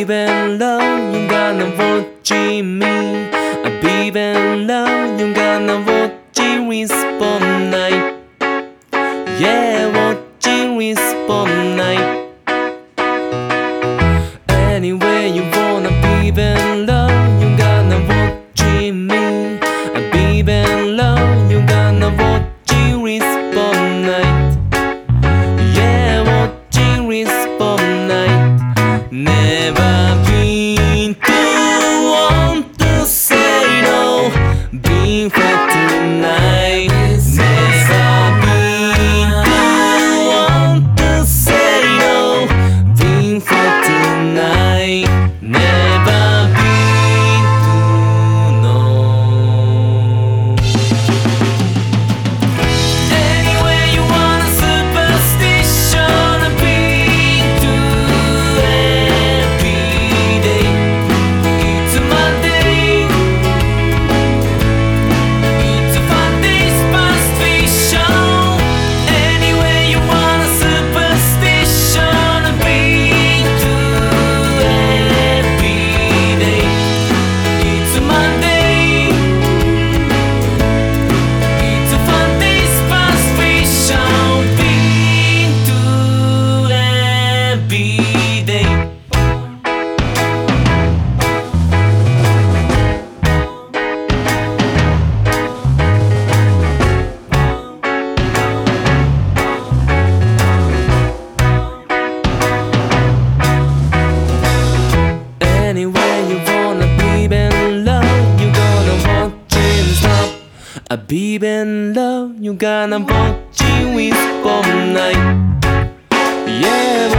in love,勇敢的我记me I be in love, 勇敢的我记 respond night Yeah, 我记 respond night Anyway, you wanna be in love, 勇敢的我记me I be in love, 勇敢的我记 respond night Yeah, 我记 respond night Never been to want to say no Been for tonight Never been to want to say no Been for tonight Never been to know Anyway, you want a superstition I've been to every day It's a Monday It's a fun day's past vision Anyway, you want a superstition I've been to every day It's a Monday It's a fun day's past vision Been to every day Anyway, you wanna be in love, you gonna watch it stop. I be in love, you gonna watch it with all night. Yeah.